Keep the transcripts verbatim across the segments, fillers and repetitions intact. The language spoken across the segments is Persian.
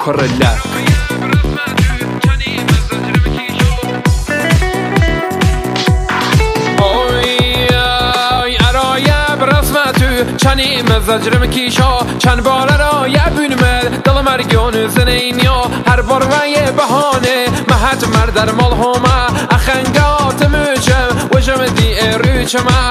korrella. چنی مزاجرم کیشا چند بار را یه بینمه دل مرگیون زنینیا هر بار و یه بهانه محت مردر ملهومه اخنگات موچم وشم دی روچمه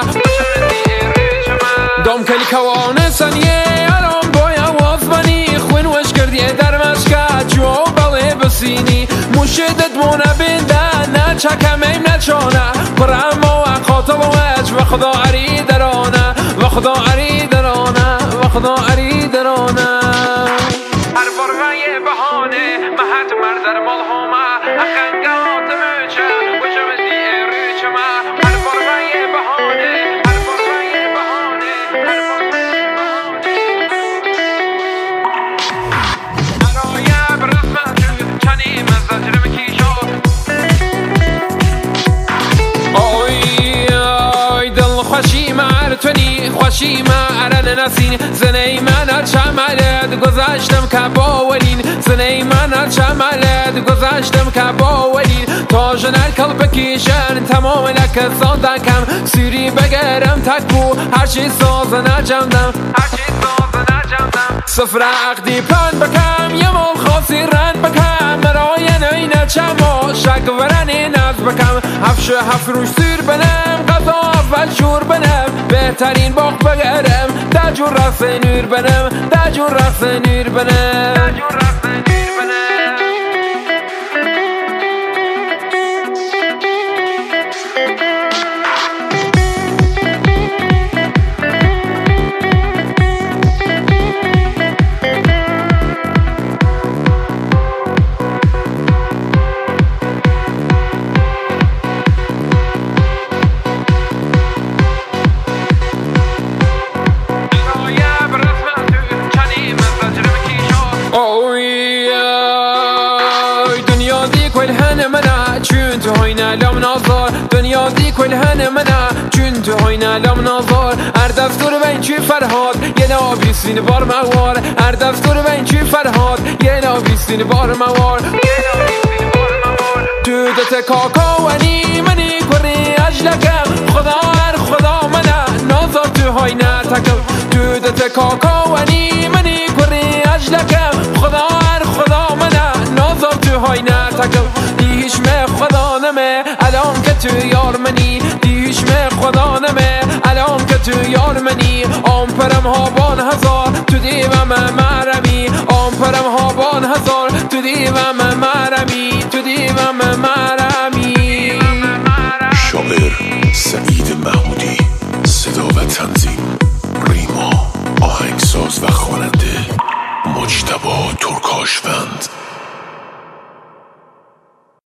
دام کلی کوانه سنیه الان بایا وفبانی خوین وش کردیه در مشکت جو بله بسینی مشدد مونه بینده نه چکمیم نه چانه برم و قاتل وش و خدا عری درانه و خدا عری درانه و خدا عری درانه هر بار و یه بهانه محت مردر ملهومه اخنگات موچم وشم دی روچمه هر بار و یه بهانه هر بار و یه بهانه هر بار و یه بهانه ارایه برسمت چنی مزاجرم کیشا آی آی دل خوشی معرتونی خوشی معرن نسین زنی من چملت گذاشتم که باولین زنی من چملت گذاشتم که باولین تا جنر کل بکیشن تمام لکه صادکم سیری بگرم تکو هرچی ساز نجمدم هرچی ساز نجمدم صفر عقدی پند بکم یه مال خاصی رند بکم مرای نینه چما شک ورنی نز بکم هفش هفت روش سیر بنم قضا اول شور بنم بهترین باق بگرم دجور رقص نور بنم دجور رقص نور بنم دجور رقص نور بنم چون تو هاینا لام نازار دنیا دی کل هن منا چون تو هاینا لام نازار هر دستور بین چی فرهاد یه نا بیستین بار موار هر دستور بین چی فرهاد یه نا بیستین بار موار تو دت کاکا ونی منی کری اجلکم خدا هر خدا منا نازار تو هاینا تکم تو دت کاکا ونی منی کری اجلکم خدا هر خدا منا نازار تو هاینا تکم دیش me خدا نمه الان که تو یار منی دیش me خدا نمه الان که تو یار منی آم پرم ها بان هزار